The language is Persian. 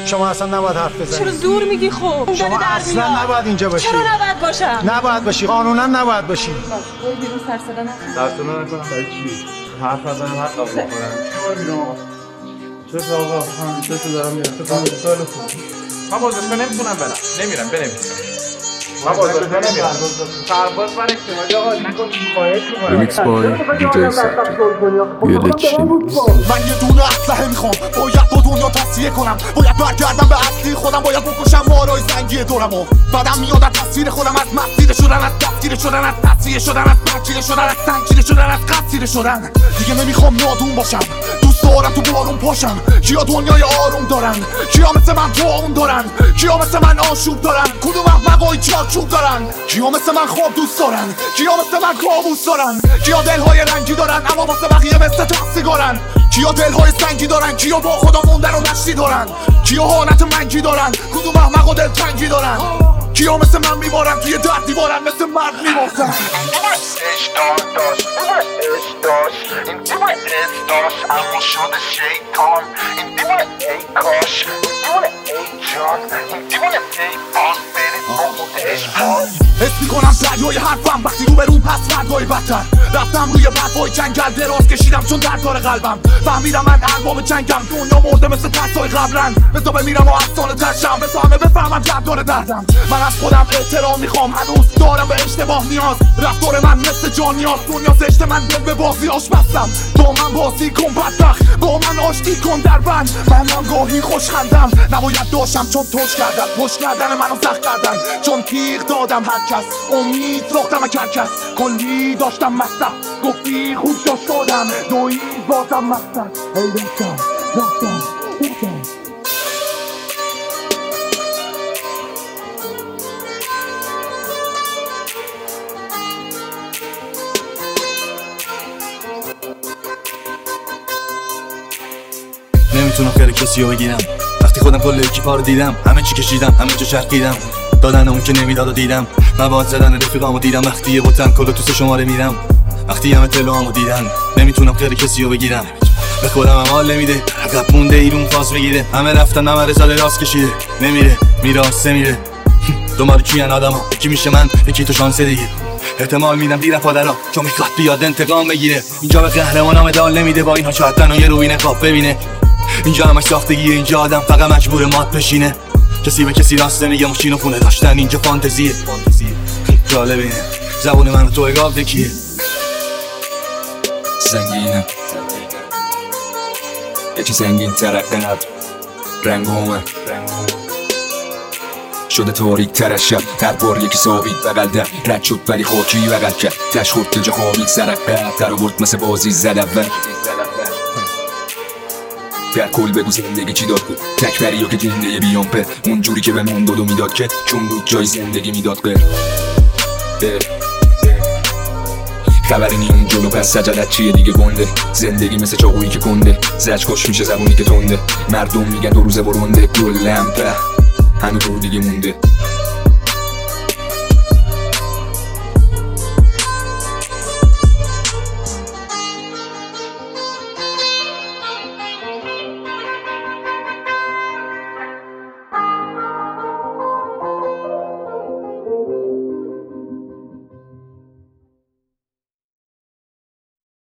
شما اصلا نباید حرف بزنید. چرا زور میگی؟ خب شما اصلا نباید اینجا باشی. چرا نباید باشم؟ نباید باشی، قانونا نباید باشی. برو بیرون، سر صدا نکن. سر صدا نکنم برای چی؟ حرف نزنم حق قبول کنم. چرا بیرون آقا؟ چه آقا؟ من چه دارم میرم. چه سال خوب. من بازداشتگاه نمیتونم برم. نمیرم بنویسم. من بازداشتگاه نمیرم. سرباز من احتمالی آقا نکن خواهش می‌کنم. ریمیکس بای دیجی سک من یه دونه اسلحه میخوام، باید با دنیا تصفیه کنم، باید برگردم به اصلی خودم، باید بکشم مارای زنگی دورمو. بعدم میاد از تصویر خودم، از مسیر شدن، از دستگیر شدن، از تصفیه شدن، از پرچیره شدن، از سنگیره شدن، از قصیره شدن. دیگه نمیخوام نادون باشم، دوست دارم تو بارون پاشم. کیا دنیای آروم دارن؟ کیا مثل من دعاون دارن؟ کیا مثل من آشوب دارن؟ کدوم احمقای چارچوب دارن؟ کیا مثل من خواب دوست دارن؟ کیا مثل من کابوس دارن؟ کیا دلهای رنگی دارن اما واسه بقیه مثل تاکسیگارن؟ کیا دلهای سنگی دارن؟ کیا با خدا موندن و نشتی دارن؟ کیا حالت منگی دارن؟ کدوم احمق و دلتنگی دارن؟ کیا مثل من میبارن توی در دیوارن، مثل مرد میباسن. اما شده شیطان این دیوانه ای کاش، این دیوانه ای جان، این دیوانه ای آن برید خودش باز. حس میکنم دریای حرفم وقتی رو به روم پس فردای بدتر. رفتم روی برفای جنگل دراز کشیدم چون در کار قلبم. فهمیدم من ارباب جنگم، دنیا مرده مثل ترسای قبرن. بزا بمیرم و افسانه ترشم، بزا همه بفهمم جب داره دردم. من از خودم احترام میخوام، هنوز دارم به اشتباه نیاز. رفتار من مثل جان نیاز، دنیا زشته من دل به بازی آش بستم. با من بازی کن بدبخت، با من آشتی کن در بند. من آنگاهی خوش خندم، نباید داشتم چون توش کردن. پشت کردن منو سخت کردن، چون تیغ دادم هر کس. امید ساختم هر کس، کلی داشتم مصرف. گفتی خوب جا شدم، دویی بازم مصرف. ای رفتم رفتم رفتم. نمیتونم خیر کسی رو بگیرم، وقتی خودم کل اکیپا رو دیدم. همه چی کشیدم، همه جا چرخیدم، دادن اون که نمیداد و دیدم. مواد زدن رفیقامو دیدم، وقتی یه بوتن کلو تو 3 شماره میرم. وقتی همه تلوامو دیدن، نمیتونم خیر کسی رو بگیرم. به خودم هم حال نمیده، عقب مونده ایرون فاز بگیره. همه رفتن همه رساله راست کشیده، نمیره میراسته میره. دنبال کیان آدما، یکی میشه من، یکی تو شانس دیگه. احتمال میدم دیر پادرا چون میخواد بیاد انتقام بگیره. اینجا به قهرمانا مدال نمیده، با اینها شاید تنها یه روی نقاب ببینه. اینجا همش ساختگیه، اینجا آدم فقط مجبور مات بشینه. کسی به کسی راست نمیگه، ماشین و خونه داشتن اینجا فانتزیه. جالبه اینه زبون من و تو اگاه بکیه. سنگینم یکی سنگین ترقنب رنگومه شده تاریک تر از شب. هر بار یکی ساقید بغل در رد شد ولی خاکی بغل کرد. تش خورد که جا خوابید سرقه در آورد مثل بازی زد اول. در کل بگو زندگی چی داد بود، تکبری ها که جنده بیامپر. اونجوری که به من دادو میداد که چون بود جای زندگی میداد خبری نی اون جلو پس سجلت چیه دیگه گنده. زندگی مثل چاقویی که کنده، زج کش میشه زبونی که تنده. مردم میگن 2 روزه برونده، گل لمپه همه دور دیگه مونده.